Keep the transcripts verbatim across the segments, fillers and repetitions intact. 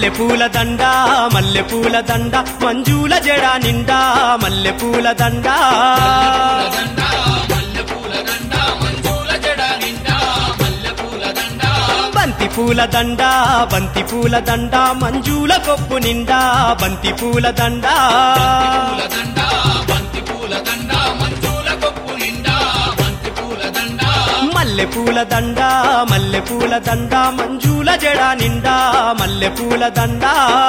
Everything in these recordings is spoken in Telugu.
మల్లె పూల దండ మల్లె పూల దండ మంజుల జడ నిండా మల్లె పూల దండ బంతి పూల దండ బంతి పూల దండ మంజుల కొప్పు నిండా బంతి పూల దండ మల్లె పూల దండ మల్లె పూల దండ మంజుల జడ నిండా మల్లె పూల దండ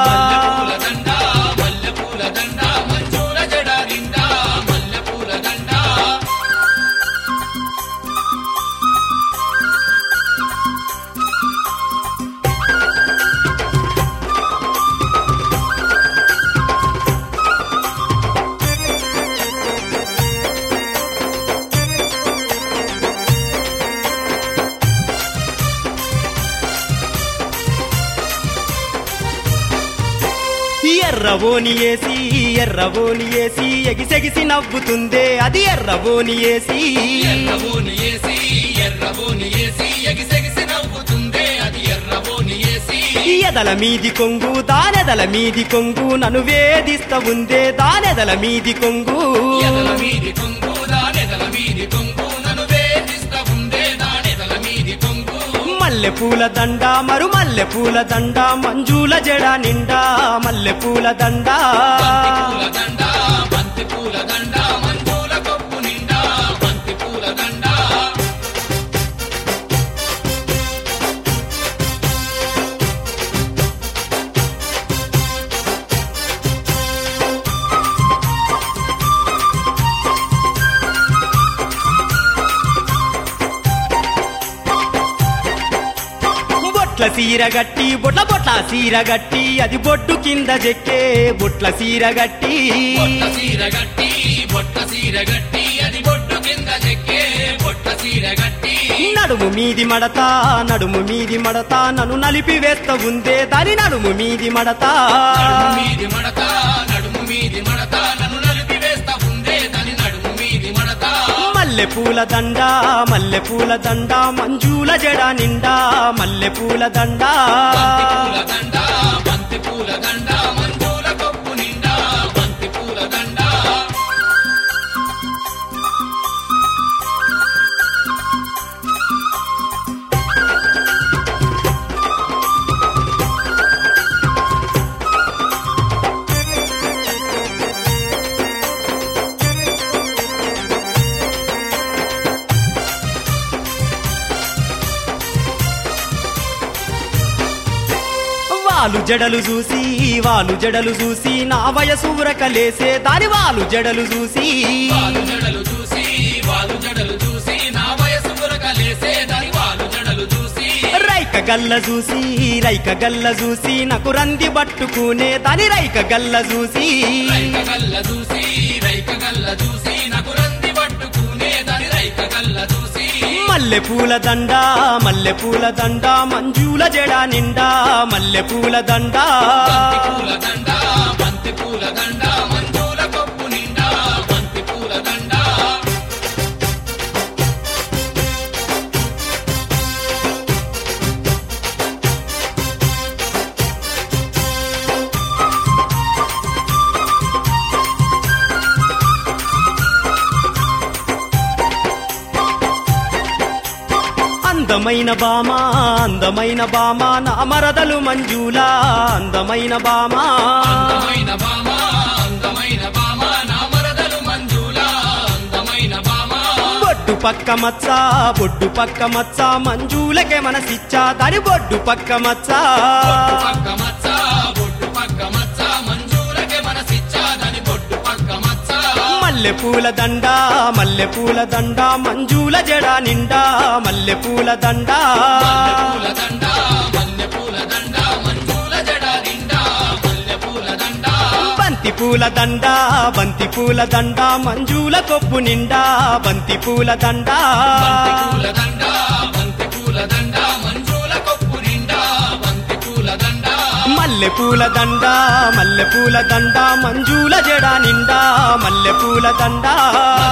ఎర్రవోని ఏసి ఎర్రవోని ఏసి ఎగిసెగిసి నవ్వుతుందే అది ఎర్రవోని ఏసి ఎర్రవోని ఏసి ఎర్రవోని ఏసి ఎగిసెగిసి నవ్వుతుందే అది ఎర్రవోని ఏసి ఎదల మీది కొంగు దానెదల మీది కొంగు నన్ను వేధిస్తా ఉందే దానెదల మీది కొంగు ఎదల మీది కొంగు దానెదల మీది కొంగు నన్ను వేధిస్తా ఉందే దానెదల మీది కొంగు మల్లె పూల దండ మరు మల్లె పూల దండ మంజుల జడ నిండా మల్లె పూల దండ పూల దండ బంతి పూల దండ మంజుల కొప్పు నిండా బంతి పూల దండ బొట్ల సీర గట్టి బొట్ల బొట్ల సీర గట్టి అది బొడ్డు కింద చెక్కే బొట్ల సీర గట్టి బొట్ట సీర గట్టి బొట్ట సీర గట్టి అది బొట్టు కింద చెక్కే బొట్ట సీర గట్టి నడుము మీది మడత నడుము మీది మడత నన్ను నలిపి వేస్తా ఉందే దాని నడుము మీది మడత నడుము మీది మడత నడుము మీది మడత నన్ను నలిపి వేస్తా ఉందే దాని నడుము మీది మడత మల్లె పూల దండ మల్లె పూల దండ మంజుల జడ నిండా మల్లె పూల దండ బంతి పూల దండ బంతి పూల దండ మంజుల కొప్పు నిండా బంతి పూల దండ వాలు జడలు చూసి వాలు జడలు చూసి నా వయసు ఉరకలేసే దాని వాలు జడలు చూసి వాలు జడలు చూసి వాలు జడలు చూసి నా వయసు ఉరకలేసే దాని వాలు జడలు చూసి రైక గల్ల చూసి రైక గల్ల చూసి నాకు రంది పట్టుకునే దాని రైక గల్ల చూసి రైక గల్ల చూసి రైక గల్ల చూసి నాకు రంది పట్టుకునే దాని రైక గల్ల చూసి మల్లె పూల దండ మల్లె పూల దండ మంజుల జడ నిండా మల్లె పూల దండ బంతి పూల దండ బంతి పూల దండ మంజుల కొప్పు నిండా బంతి పూల దండ అందమైన బామ అందమైన బామ నా మరదలు మంజుల అందమైన బామ అందమైన బామ అందమైన బామ నా మరదలు మంజుల అందమైన బామ బొడ్డు పక్క మచ్చ బొడ్డు పక్క మచ్చ మంజులకే మనసిచ్చా దాని బొడ్డు పక్క మచ్చ బొట్టు పక్క మచ్చ బొట్టు పక్క మచ్చ మంజులకే మనసిచ్చా దాని బొట్టు పక్క మచ్చ మల్లె పూల దండ మల్లె పూల దండ మంజుల జడ నిండా మల్లె పూల దండ మల్లె పూల దండ మల్లె పూల దండ మంజుల జడ నిండా మల్లె పూల దండ బంతి పూల దండ బంతి పూల దండ మంజుల కొప్పు నిండా బంతి పూల దండ బంతి పూల దండ బంతి పూల దండ మంజుల కొప్పు నిండా బంతి పూల దండ మల్లె పూల దండ మల్లె పూల దండ మంజుల జడ నిండా మల్లె పూల దండ